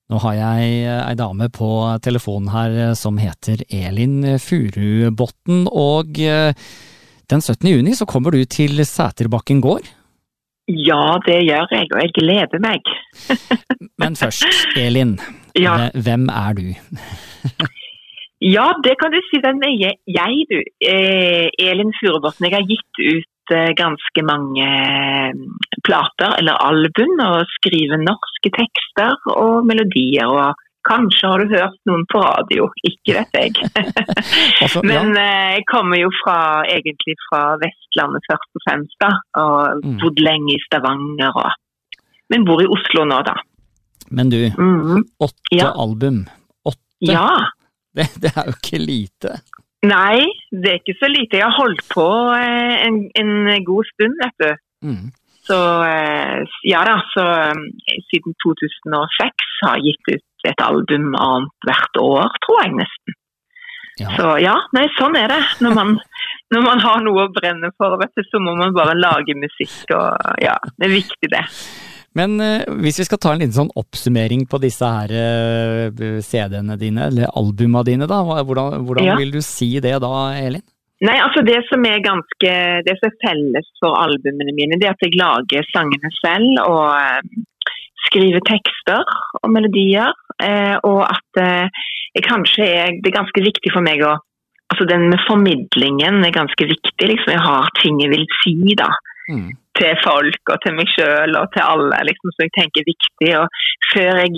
Nå har jeg en dame på telefonen her som heter Elin Furubotn, og den 17. juni så kommer du til Sæterbakken gård. Ja, det gjør jeg, og jeg gleder meg. Men først, Elin, hvem er du? Ja, det kan du si, den er jeg, du. Elin Furubotn, jeg har gitt ut ganske mange plater eller album og skriver norske tekster og melodier, og kanskje har du hørt noen på radio, ikke vet jeg. Men jeg kommer jo egentlig fra Vestlandet først og fremst da, og bodd lenge i Stavanger, men bor i Oslo nå da. Men du, 8 album, 8? Ja. Det er jo ikke lite. Nei, det er ikke så lite. Jeg har holdt på en god stund, vet du. Så ja da, siden 2006 har jeg gitt ut et album annet hvert år, tror jeg nesten. Ja. Så ja, nei, sånn er det. Når man har noe å brenne for, vet du, så må man bare lage musikk, og ja, det er viktig det. Men hvis vi skal ta en liten sånn oppsummering på disse her CD-ene dine, eller albumene dine da, hvordan vil du si det da, Elin? Nei, altså det som er felles for albumene mine, det er at jeg lager sangene selv, og skriver tekster og melodier, og at det er ganske viktig for meg altså den med formidlingen er ganske viktig, liksom jeg har ting jeg vil si da, til folk og til meg selv og til alle, liksom, så jeg tenker viktig. Og før jeg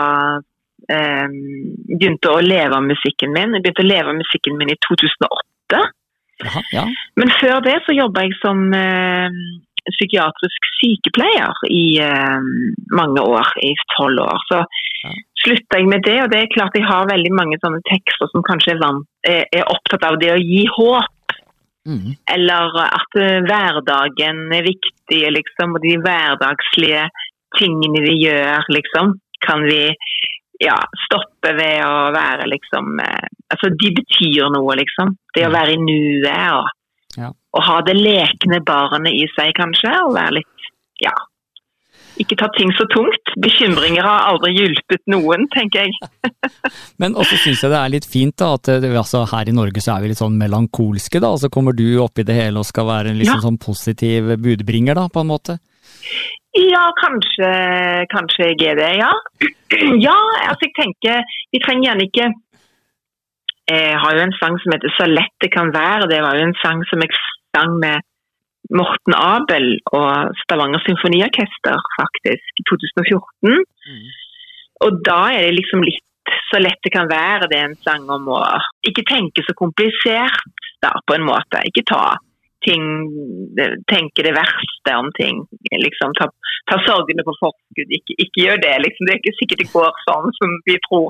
begynte å leve av musikken min, jeg begynte å leve av musikken min i 2008. Jaha, ja. Men før det så jobbet jeg som psykiatrisk sykepleier i mange år, i 12 år. Så sluttet jeg med det, og det er klart jeg har veldig mange sånne tekster som kanskje er opptatt av det å gi håp. Eller at hverdagen er viktig, liksom, og de hverdagslige tingene vi gjør, liksom, kan vi stoppe ved å være, liksom, altså de betyr noe, liksom. Det å være i nuet, og ha det lekne barnet i seg, kanskje, og være litt, ikke ta ting så tungt. Bekymringer har aldri hjulpet noen, tenker jeg. Men også synes jeg det er litt fint da, at altså, her i Norge så er vi litt sånn melankolske da, og så kommer du opp i det hele og skal være en liksom sånn positiv budbringer da, på en måte. Ja, kanskje jeg er det, ja. Ja, altså jeg tenker, vi trenger gjerne ikke, jeg har jo en sang som heter Så lett det kan være, det var jo en sang som jeg sang med Morten Abel og Stavanger Symfoniorkester faktisk i 2014. Og da er det liksom litt så lett det kan være, det er en sang om å ikke tenke så komplisert da, på en måte, ikke tenke det verste om ting, liksom ta sorgene på forskudd, ikke gjør det, liksom, det er ikke sikkert det går sånn som vi tror.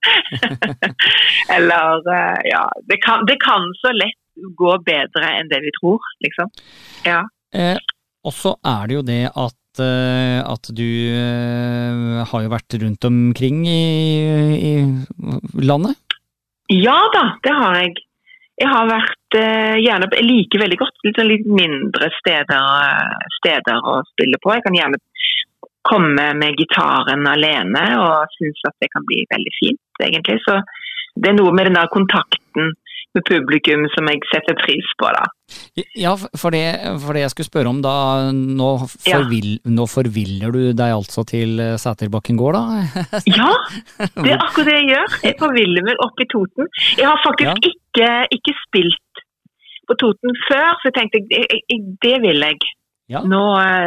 Eller det kan så lett gå bedre enn det vi tror, liksom. Ja. Og så er det jo det at du har jo vært rundt omkring i landet? Ja da, det har jeg. Jeg har vært jeg liker veldig godt litt mindre steder å spille på. Jeg kan gjerne komme med gitaren alene og synes at det kan bli veldig fint, egentlig. Så det er noe med den der kontakten med publikum som jeg setter pris på da. Ja, for det jeg skulle spørre om da, nå forviller du deg altså til Sæterbakken gård da? Ja, det er akkurat det jeg gjør. Jeg forviller meg opp i Toten. Jeg har faktisk ikke spilt på Toten før, så jeg tenkte, det vil jeg. Ja. Nå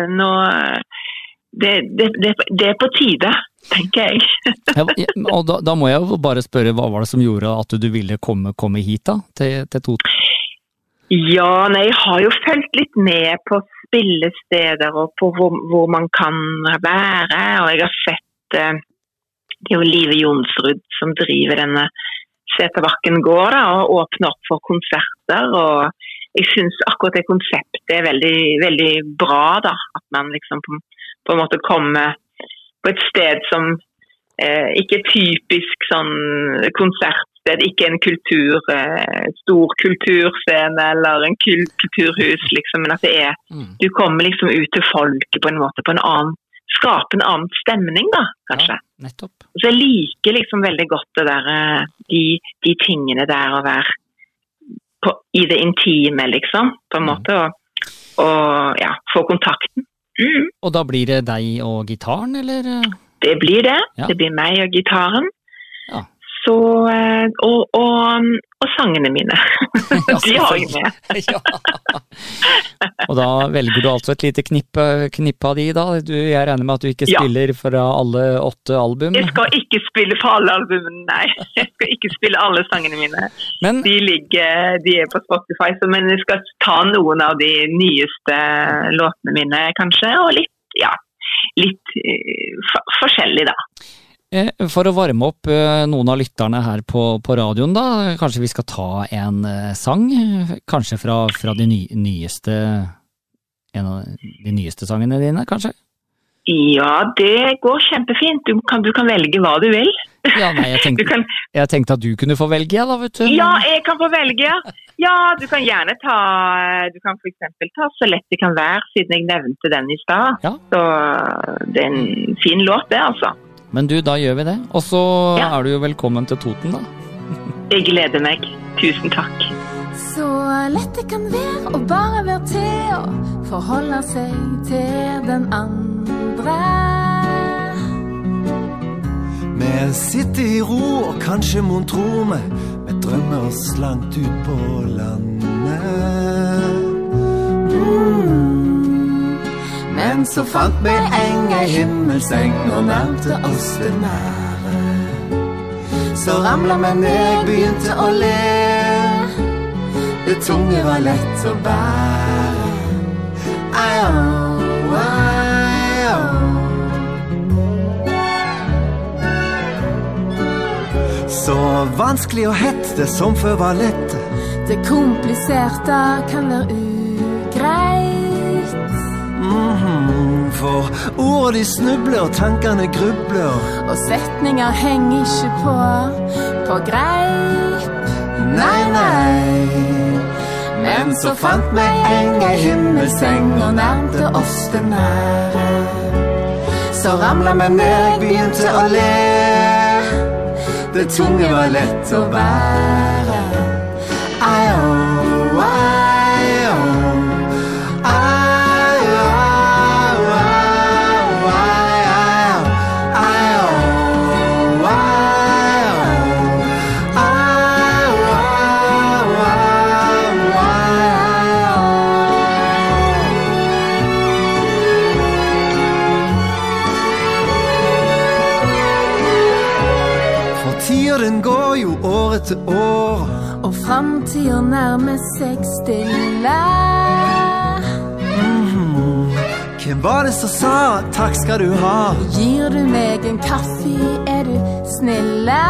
det er på tide, tenker jeg. Og da må jeg jo bare spørre, hva var det som gjorde at du ville komme hit da, til Toten? Ja, nei, jeg har jo følt litt med på spillesteder og på hvor man kan være, og jeg har sett det er jo Live Jonsrud som driver denne Sæterbakken gård da, og åpner opp for konserter, og jeg synes akkurat det konseptet er veldig, veldig bra da, at man liksom på en måte kommer på et sted som ikke er typisk sånn konsertsted, ikke en stor kulturscene eller en kulturhus liksom, men at det du kommer liksom ut til folket på en måte, på en annen skape en annen stemning da, kanskje. Ja, nettopp. Så jeg liker liksom veldig godt det der, de tingene der å være i det intime liksom, på en måte, og ja, få kontakten. Og da blir det deg og gitaren, eller? Det blir det. Ja. Det blir meg og gitaren. Ja. Så, og sangene mine. De har jeg med. Ja. Og da velger du altså et lite knippe av de da? Jeg regner med at du ikke spiller fra alle 8 album? Jeg skal ikke spille fra alle albumene, nei. Jeg skal ikke spille alle sangene mine. Men, de er på Spotify, men jeg skal ta noen av de nyeste låtene mine, kanskje, og litt forskjellig da. For å varme opp noen av lytterne her på radioen da, kanskje vi skal ta en sang, kanskje fra de nyeste, en av de nyeste sangene dine, kanskje? Ja, det går kjempefint. Du kan velge hva du vil. Ja, nei, jeg tenkte at du kunne få velge, da, vet du. Ja, jeg kan få velge. Ja, du kan gjerne du kan for eksempel ta Så lett det kan være, siden jeg nevnte den i stad. Ja. Så det er en fin låt det, altså. Men du, da gjør vi det. Og så er du jo velkommen til Toten, da. Jeg gleder meg. Tusen takk. Så lett det kan være å bare være til og forholde seg til den andre. Vi sitter i ro og kanskje mon tror vi drømmer oss langt ut på landet. Men så fant vi en himmelseng og nærmte oss det nære. Så ramlet vi ned, begynte å le. Det tunge var lett å bære. Så vanskelig og hett, det som før var lett. Det kompliserte kan være ugreit. For ord de snubler og tankene grubler. Og setninger henger ikke på greip. Nei. Men så fant vi en himmelseng og nærmte oss det nære. Så ramlet vi ned, begynte å le. Det tunge var lett å bære. Den går jo år etter år, og fremtiden nærmer seg stille. Hvem var det som sa takk skal du ha? Gir du meg en kaffe, er du snille?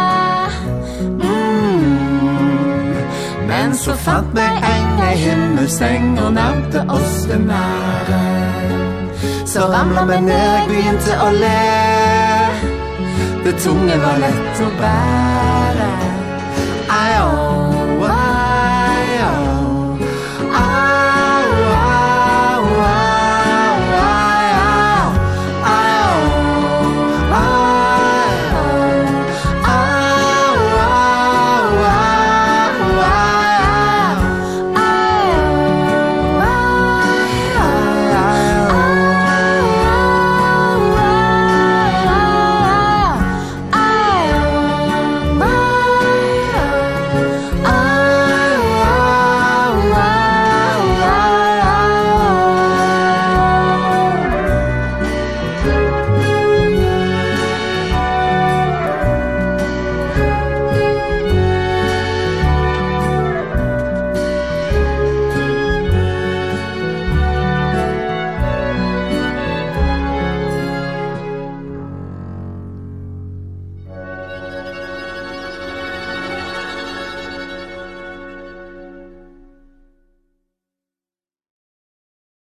Men så fant vi en himmelseng og nærmte oss det nære. Så ramlet vi ned, begynte å le. Det tunge var lett å bære.